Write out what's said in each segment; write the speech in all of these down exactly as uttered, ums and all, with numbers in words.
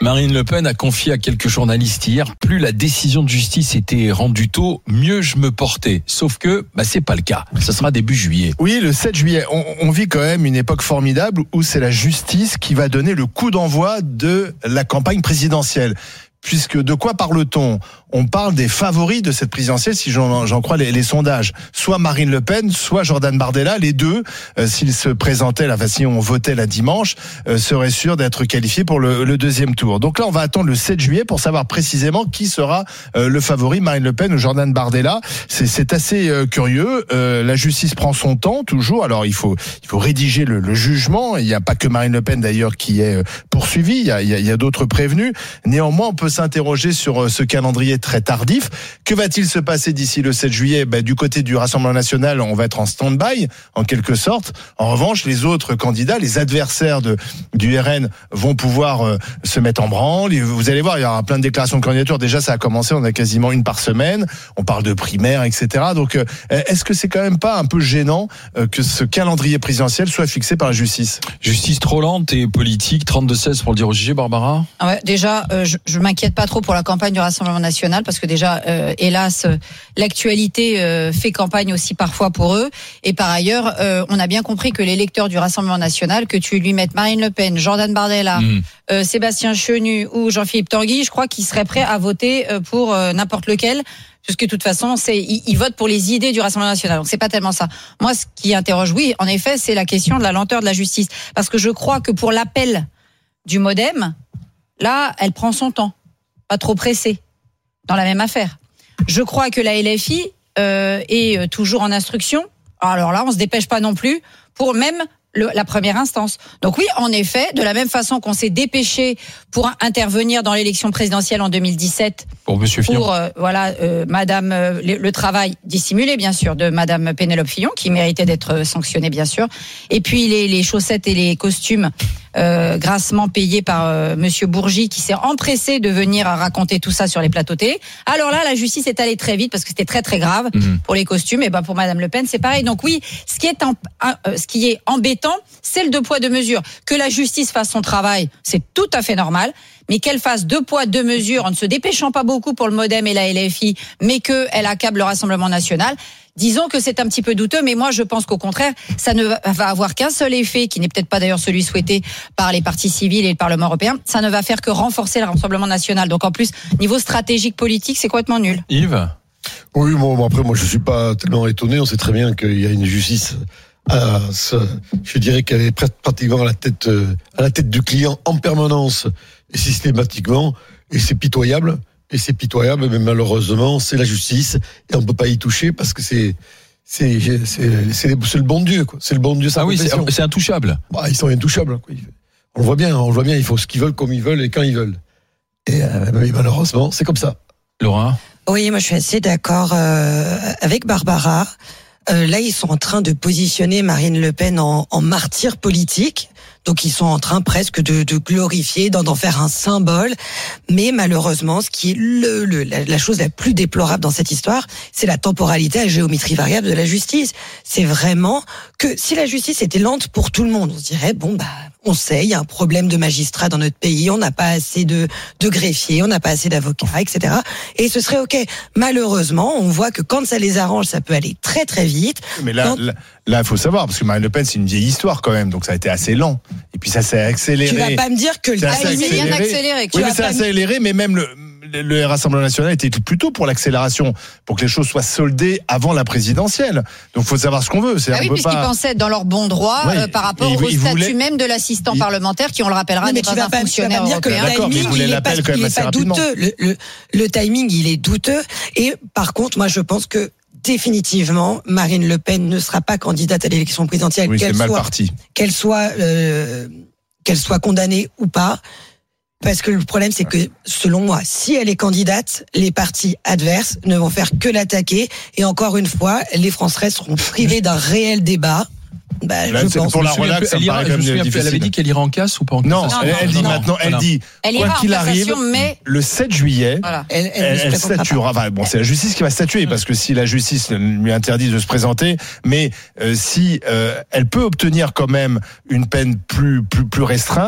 Marine Le Pen a confié à quelques journalistes hier, plus la décision de justice était rendue tôt, mieux je me portais. Sauf que bah, c'est pas le cas. Ça sera début juillet. Oui, le sept juillet. On, on vit quand même une époque formidable où c'est la justice qui va donner le coup d'envoi de la campagne présidentielle. Puisque de quoi parle-t-on ? On parle des favoris de cette présidentielle, si j'en, j'en crois les, les sondages. Soit Marine Le Pen, soit Jordan Bardella. Les deux, euh, s'ils se présentaient, là, enfin, si on votait la dimanche, euh, seraient sûrs d'être qualifiés pour le, le deuxième tour. Donc là, on va attendre le sept juillet pour savoir précisément qui sera euh, le favori, Marine Le Pen ou Jordan Bardella. C'est, c'est assez euh, curieux. Euh, la justice prend son temps, toujours. Alors, il faut, il faut rédiger le, le jugement. Il n'y a pas que Marine Le Pen, d'ailleurs, qui est euh, poursuivie. Il y a, il y a, il y a d'autres prévenus. Néanmoins, on peut s'interroger sur ce calendrier très tardif. Que va-t-il se passer d'ici le sept juillet ? Ben, du côté du Rassemblement national, on va être en stand-by, en quelque sorte. En revanche, les autres candidats, les adversaires de, du R N vont pouvoir euh, se mettre en branle. Vous allez voir, il y aura plein de déclarations de candidature. Déjà, ça a commencé, on a quasiment une par semaine. On parle de primaires, et cetera. Donc, euh, est-ce que c'est quand même pas un peu gênant euh, que ce calendrier présidentiel soit fixé par la justice ? Justice trop lente et politique, trente-deux seize pour le dire au J G, Barbara ? Ah ouais, déjà, euh, je, je m'inquiète pas trop pour la campagne du Rassemblement national parce que déjà, euh, hélas, euh, l'actualité euh, fait campagne aussi parfois pour eux. Et par ailleurs, euh, on a bien compris que l'électeur du Rassemblement national, que tu lui mettes Marine Le Pen, Jordan Bardella, mmh. euh, Sébastien Chenu ou Jean-Philippe Tanguy, je crois qu'ils seraient prêts à voter euh, pour euh, n'importe lequel. Parce que de toute façon, c'est, ils, ils votent pour les idées du Rassemblement national. Donc c'est pas tellement ça. Moi, ce qui interroge, oui, en effet, c'est la question de la lenteur de la justice. Parce que je crois que pour l'appel du MoDem, là, elle prend son temps. Pas trop pressée dans la même affaire. Je crois que la L F I euh, est toujours en instruction. Alors là, on se dépêche pas non plus pour même le, la première instance. Donc oui, en effet, de la même façon qu'on s'est dépêché pour intervenir dans l'élection présidentielle en deux mille dix-sept pour Monsieur Fillon, pour euh, voilà euh, Madame euh, le, le travail dissimulé bien sûr de Madame Pénélope Fillon qui méritait d'être sanctionnée bien sûr. Et puis les, les chaussettes et les costumes euh, grassement payés par euh, Monsieur Bourgi qui s'est empressé de venir raconter tout ça sur les plateaux télé. Alors là, la justice est allée très vite parce que c'était très très grave mmh. pour les costumes. Et ben pour Madame Le Pen, c'est pareil. Donc oui, ce qui est en, euh, ce qui est embêtant, c'est le deux poids deux mesures. Que la justice fasse son travail, c'est tout à fait normal. Mais qu'elle fasse deux poids deux mesures en ne se dépêchant pas beaucoup pour le MoDem et la L F I, mais qu'elle accable le Rassemblement national. Disons que c'est un petit peu douteux, mais moi je pense qu'au contraire, ça ne va avoir qu'un seul effet, qui n'est peut-être pas d'ailleurs celui souhaité par les partis civils et le Parlement européen. Ça ne va faire que renforcer le Rassemblement national. Donc en plus, niveau stratégique politique, c'est complètement nul. Yves ? Oui, bon, après moi je suis pas tellement étonné. On sait très bien qu'il y a une justice. À ce, je dirais qu'elle est pratiquement à la tête, à la tête du client en permanence et systématiquement, et c'est pitoyable, et c'est pitoyable, mais malheureusement, c'est la justice, et on peut pas y toucher parce que c'est, c'est, c'est, c'est, c'est le bon Dieu, quoi. C'est le bon Dieu, ça. Ah oui, c'est, c'est intouchable. Bah, ils sont intouchables, quoi. On le voit bien, on le voit bien, ils font ce qu'ils veulent, comme ils veulent, et quand ils veulent. Et, euh, malheureusement, c'est comme ça. Laura ? Oui, moi je suis assez d'accord euh, avec Barbara. Euh, là, ils sont en train de positionner Marine Le Pen en, en martyr politique. Donc, ils sont en train presque de, de glorifier, d'en, d'en faire un symbole. Mais malheureusement, ce qui est le, le, la, la chose la plus déplorable dans cette histoire, c'est la temporalité à géométrie variable de la justice. C'est vraiment que si la justice était lente pour tout le monde, on se dirait, bon, bah, on sait, il y a un problème de magistrats dans notre pays, on n'a pas assez de, de greffiers, on n'a pas assez d'avocats, et cetera. Et ce serait OK. Malheureusement, on voit que quand ça les arrange, ça peut aller très très vite. Mais là, quand... là, là, il faut savoir, parce que Marine Le Pen, c'est une vieille histoire quand même, donc ça a été assez lent. Et puis ça s'est accéléré. Tu vas pas me dire que le timing c'est bien accéléré. Oui, mais c'est accéléré, mais même le, le Rassemblement national était plutôt pour l'accélération, pour que les choses soient soldées avant la présidentielle. Donc, il faut savoir ce qu'on veut. C'est, ah oui, puisqu'ils pas... pensaient être dans leur bon droit oui. euh, par rapport il, au il statut voulait... même de l'assistant il... parlementaire, qui, on le rappellera, non, n'est pas un pas, fonctionnaire tu vas pas me dire européen. Que le timing, il est pas, quand même il est pas douteux. Le, le, le timing, il est douteux. Et par contre, moi, je pense que définitivement, Marine Le Pen ne sera pas candidate à l'élection présidentielle, oui, qu'elle, soit, soit, qu'elle soit, euh, qu'elle soit condamnée ou pas. Parce que le problème, c'est que, selon moi, si elle est candidate, les partis adverses ne vont faire que l'attaquer. Et encore une fois, les Français seront privés d'un réel débat. Bah, Là, je pense. pour la relax, ça me paraît quand même difficile. Elle avait dit qu'elle ira en casse ou pas en casse? Non, non, elle, non, elle dit non, maintenant, elle voilà. dit, elle quoi qu'il arrive, mais... le sept juillet, voilà. elle, elle, elle, elle statuera. Enfin, bon, c'est la justice qui va statuer, parce que si la justice lui interdit de se présenter, mais euh, si euh, elle peut obtenir quand même une peine plus plus plus restreinte,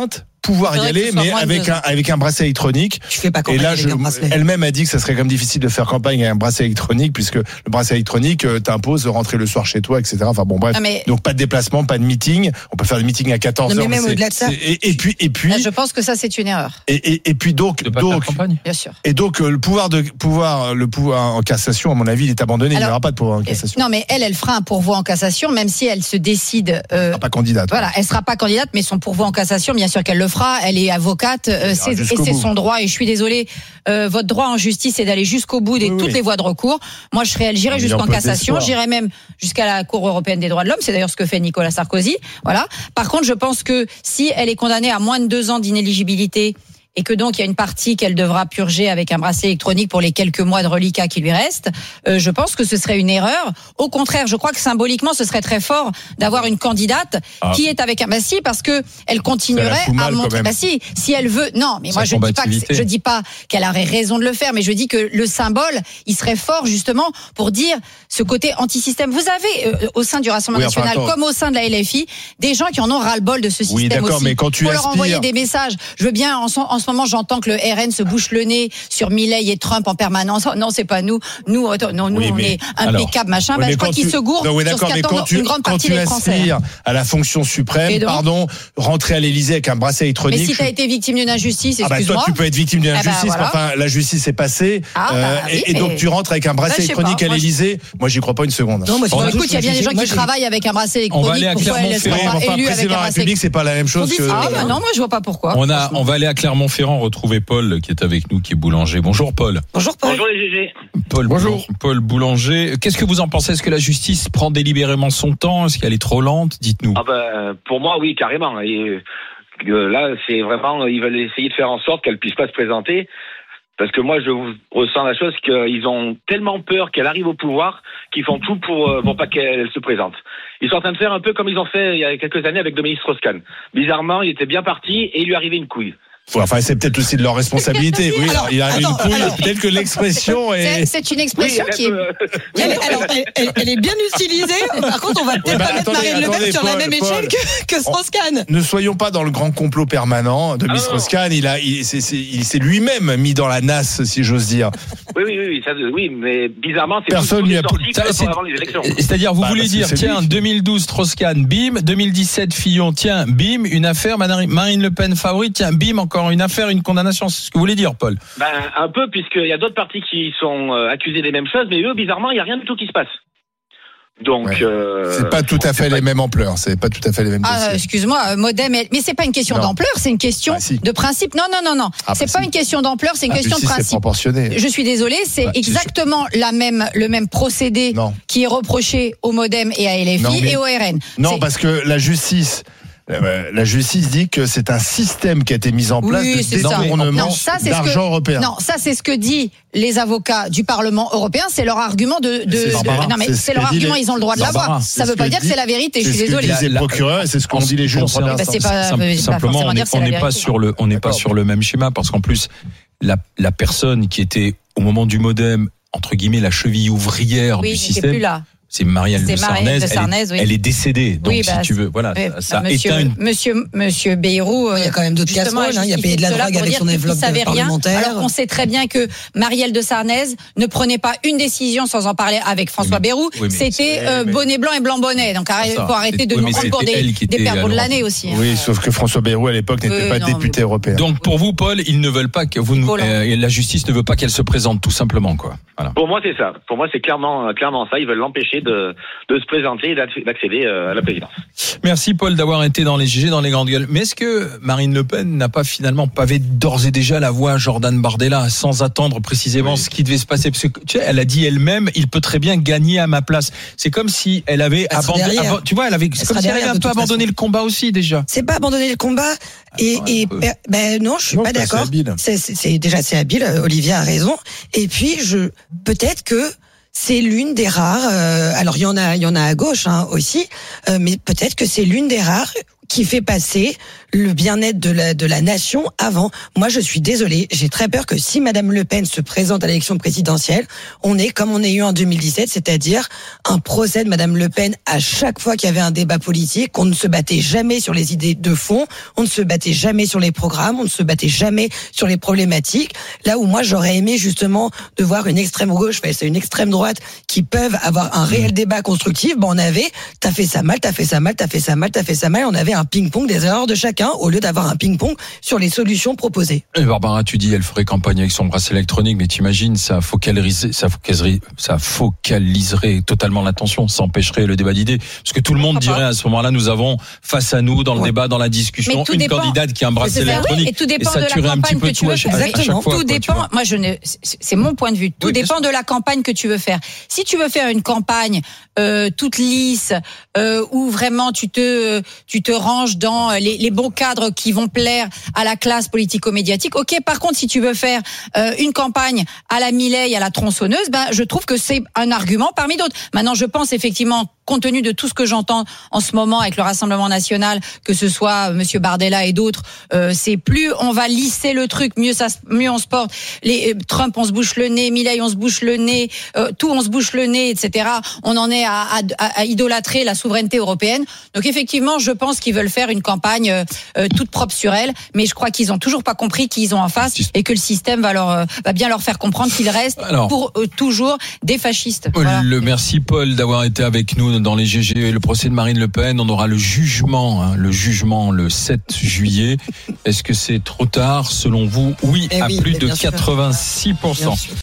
pouvoir y Faudrait que aller, ce soit mais moins de avec deux un, ans. avec un bracelet électronique. Tu fais pas Et campagne là, avec je, un bracelet. elle-même a dit que ça serait quand même difficile de faire campagne avec un bracelet électronique, puisque le bracelet électronique euh, t'impose de rentrer le soir chez toi, et cetera. Enfin bon, bref. Non, mais- Donc pas de déplacement, pas de meeting. On peut faire des meetings à quatorze Non, heures. mais même c'est- au-delà de ça- c'est- Et, et puis, et puis, Là, je pense que ça, c'est une erreur, et, et, et puis donc, De pas faire donc, campagne. bien sûr. et donc euh, le pouvoir de pouvoir, le pouvoir en cassation, à mon avis, il est abandonné. il n'y Alors, aura pas de pouvoir en cassation. Non, mais elle, elle fera un pourvoi en cassation, même si elle se décide. Euh, Ah, pas candidate. Voilà, elle sera pas candidate, mais son pourvoi en cassation, bien sûr qu'elle le fera. Elle est avocate, euh, c'est- et jusqu'au c'est bout. son droit. Et je suis désolée, euh, votre droit en justice, c'est d'aller jusqu'au bout de Oui, toutes oui. les voies de recours. Moi, je serais, j'irai Il y a jusqu'en un peu cassation, d'espoir. j'irai même jusqu'à la Cour européenne des droits de l'homme. C'est d'ailleurs ce que fait Nicolas Sarkozy. Voilà. Par contre, je pense que si elle est condamnée à moins de deux ans d'inéligibilité, et que donc il y a une partie qu'elle devra purger avec un bracelet électronique pour les quelques mois de reliquat qui lui restent, euh, je pense que ce serait une erreur. Au contraire, je crois que symboliquement, ce serait très fort d'avoir une candidate Ah. qui est avec un bah si, parce que elle continuerait Ça la fout à mal, quand montrer. même. Bah si, si elle veut. Non, mais Sa moi je dis pas que combativité. c'est- je dis pas qu'elle aurait raison de le faire, mais je dis que le symbole, il serait fort justement pour dire ce côté anti-système. Vous avez euh, au sein du Rassemblement Oui, enfin, national, attends. comme au sein de la L F I, des gens qui en ont ras-le-bol de ce Oui, système d'accord, aussi. mais quand tu Faut leur aspires- envoyer des messages. Je veux bien. En ce, en ce moment, j'entends que le R N se bouche le nez sur Milei et Trump en permanence. Oh, non, c'est pas nous. Nous, attends, non, nous, Oui, on mais- est impeccable, machin. Oui, Bah, mais je crois quand qu'ils tu- se gourrent Non, oui, sur ce d'accord, mais qu'attendent quand tu, une grande quand partie tu des Français. aspires à la fonction suprême, Et donc pardon, rentrer à l'Élysée avec un bracelet Mais électronique. si je- t'as été victime d'une injustice, Ah bah toi excuse-moi. tu peux être victime d'une Eh ben, injustice, voilà. mais enfin la justice est passée, Ah, bah, euh, oui, et, et donc mais- tu rentres avec un bracelet Bah, je sais électronique pas, à moi, je- l'Élysée. Moi j'y crois pas une seconde. Non, moi, Bon, c'est écoute, il y a bien des gens moi, qui je- travaillent avec un bracelet On va électronique. aller à Pourquoi elles ne Clermont-Ferrand. seraient Oui, pas enfin, élues avec président un de la bracelet République, c'est pas la même chose Pour que. dix- Ah bah non, moi je vois pas pourquoi. On a, franchement. on va aller à Clermont-Ferrand retrouver Paul qui est avec nous, qui est boulanger. Bonjour Paul. Bonjour Paul. Bonjour les G G. Paul, Bonjour. Boulan- Paul Boulanger. Qu'est-ce que vous en pensez? Est-ce que la justice prend délibérément son temps? Est-ce qu'elle est trop lente? Dites-nous. Ah ben, pour moi, oui, carrément. Et, euh, là, c'est vraiment, ils veulent essayer de faire en sorte qu'elle puisse pas se présenter. Parce que moi, je ressens la chose qu'ils ont tellement peur qu'elle arrive au pouvoir qu'ils font tout pour, euh, pour pas qu'elle se présente. Ils sont en train de faire un peu comme ils ont fait il y a quelques années avec Dominique Strauss-Kahn. Bizarrement, il était bien parti et il lui arrivait une couille. Ouais, enfin c'est peut-être aussi de leur responsabilité. Oui, Alors, il a attends, une couille. alors- Peut-être que l'expression C'est- est. C'est une expression elle qui est. peut- Elle, alors, elle, elle- elle est bien utilisée. Par contre, on va peut-être Ouais, bah, pas mettre attendez, Marine Le Pen attendez, sur la Paul, même Paul. échelle que, que Strauss-Kahn. Ne soyons pas dans le grand complot permanent de Ah, Miss non. Strauss-Kahn. Il a, il, c'est, c'est- il s'est lui-même mis dans la nasse, si j'ose dire. Oui, oui, oui, oui, ça, oui, mais bizarrement, c'est Personne tout lui a- sorti Ça, peu c'est- avant les élections. C'est-à-dire, vous Bah, voulez parce que dire, c'est tiens, lui. deux mille douze, Strauss-Kahn, bim, deux mille dix-sept, Fillon, tiens, bim, une affaire, Marine Marine Le Pen favorite, tiens, bim, encore une affaire, une condamnation. C'est ce que vous voulez dire, Paul? Ben, un peu, puisqu'il y a d'autres partis qui sont euh, accusés des mêmes choses, mais eux, bizarrement, il n'y a rien du tout qui se passe. Donc, Ouais. euh, C'est pas tout à fait les mêmes ampleurs. C'est pas tout à fait les mêmes Ah, dossiers. excuse-moi, euh, Modem, elle- mais c'est pas une question Non. d'ampleur, c'est une question Ah, si. de principe. Non, non, non, non. Ah, c'est bah, pas si. une question d'ampleur, c'est une La question de justice, c'est principe. proportionné. Je suis désolée, c'est Bah, c'est exactement la même, le même procédé Non. qui est reproché au Modem et à L F I Non, mais- et au R N. Non, C'est- parce que la justice, euh, la justice dit que c'est un système qui a été mis en place Oui, de c'est ça. détournement Non, ça, c'est ce d'argent que- européen. Non, ça c'est ce que dit les avocats du Parlement européen, c'est leur argument de. de, C'est de- Barbara. non mais C'est ce c'est que leur dit argument, les- ils ont le droit de Barbara, l'avoir. c'est Ça ce veut pas que dire que dit- c'est la vérité. Je C'est suis ce que désolée. disait le procureur et c'est ce qu'ont dit les juges en première Bah, c'est instance. pas- Simple- ça veut pas simplement, forcément on dire n'est que c'est on la n'est pas vérité. sur le, on n'est pas D'accord. sur le même schéma parce qu'en plus, la, la personne qui était au moment du Modem, entre guillemets, la cheville ouvrière Oui, du j'étais système, plus là. c'est Marielle de C'est Marielle Sarnez. de elle est- Sarnez, oui. Elle est décédée. Donc, Oui, si bah, tu veux, voilà, Oui, ça, ça bah, monsieur, éteint une. monsieur, monsieur Bayrou, Il y a quand même d'autres justement, casseroles, hein. Il y a payé de la cela drogue pour avec dire son qu'il enveloppe savait rien, parlementaire. alors qu'on sait très bien que Marielle de Sarnez ne prenait pas une décision sans en parler avec François Oui, mais- Bayrou. oui, mais- C'était Oui, euh, mais- bonnet blanc et blanc bonnet. Donc arrête- Ça, faut arrêter c'est- de oui, nous mais prendre pour c'était des, elle qui des était perdants à de l'Europe. l'année aussi. hein. Oui, sauf que François Bayrou à l'époque n'était Oui, pas non, député européen. Donc pour vous, Paul, ils ne veulent pas que vous, Nicolas. euh, la justice ne veut pas qu'elle se présente, tout simplement, quoi. Voilà. pour moi, c'est ça. Pour moi, c'est clairement, clairement ça. Ils veulent l'empêcher de, de se présenter et d'accéder euh, à la présidence. Merci Paul d'avoir été dans les G G, dans les grandes gueules. Mais est-ce que Marine Le Pen n'a pas finalement pavé d'ores et déjà la voie à Jordan Bardella sans attendre précisément Oui. ce qui devait se passer? Parce que tu sais, elle a dit elle-même, il peut très bien gagner à ma place. C'est comme si elle avait Elle sera abandonné. derrière. abo- Tu vois, elle avait. C'est Elle comme sera si elle avait derrière, un de peu toute abandonné façon. le combat aussi déjà. C'est pas abandonner le combat et, ouais, et un peu. per- ben non, je suis Non, pas c'est assez d'accord. habile. C'est, c'est, c'est déjà assez habile. euh, Olivier a raison. Et puis je peut-être que c'est l'une des rares. euh, alors il y en a, il y en a à gauche hein, aussi, euh, mais peut-être que c'est l'une des rares qui fait passer le bien-être de la, de la nation avant. Moi, je suis désolée, j'ai très peur que si Madame Le Pen se présente à l'élection présidentielle, on est comme on a eu en deux mille dix-sept, c'est-à-dire un procès de Madame Le Pen à chaque fois qu'il y avait un débat politique. On ne se battait jamais sur les idées de fond, on ne se battait jamais sur les programmes, on ne se battait jamais sur les problématiques. Là où moi, j'aurais aimé justement de voir une extrême gauche face à une extrême droite qui peuvent avoir un réel débat constructif. Bon, on avait, t'as fait ça mal, t'as fait ça mal, t'as fait ça mal, t'as fait ça mal. On avait un ping-pong des erreurs de chacun au lieu d'avoir un ping-pong sur les solutions proposées. Et Barbara, tu dis elle ferait campagne avec son bracelet électronique, mais t'imagines, ça focaliserait, ça focaliserait, ça focaliserait totalement l'attention, ça empêcherait le débat d'idées. Parce que tout le monde dirait à ce moment-là, nous avons face à nous, dans le ouais. débat, dans la discussion, une dépend, candidate qui a un bracelet électronique. Oui, et tout dépend et ça tuerait un petit peu tout à chaque, Exactement. à chaque fois. Tout quoi, dépend, moi je ne, c'est mon point de vue, tout oui, dépend de la campagne que tu veux faire. Si tu veux faire une campagne euh, toute lisse, euh, où vraiment tu te, tu te ranges dans les, les bons cadres qui vont plaire à la classe politico-médiatique. Ok, par contre, si tu veux faire euh, une campagne à la Milei, à la tronçonneuse, ben je trouve que c'est un argument parmi d'autres. Maintenant, je pense effectivement, compte tenu de tout ce que j'entends en ce moment avec le Rassemblement national, que ce soit Monsieur Bardella et d'autres, euh, c'est plus on va lisser le truc, mieux ça, mieux on se porte. Les euh, Trump, on se bouche le nez, Milei, on se bouche le nez, euh, tout on se bouche le nez, et cetera. On en est à, à, à idolâtrer la souveraineté européenne. Donc effectivement, je pense qu'ils veulent faire une campagne euh, toute propre sur elle, mais je crois qu'ils ont toujours pas compris qui ils ont en face et que le système va leur euh, va bien leur faire comprendre qu'ils restent Alors, pour euh, toujours des fascistes. Voilà. Le merci Paul d'avoir été avec nous dans les G G. Le procès de Marine Le Pen, on aura le jugement, hein, le jugement le sept juillet. Est-ce que c'est trop tard selon vous? Oui, eh à oui, plus de quatre-vingt-six pour cent.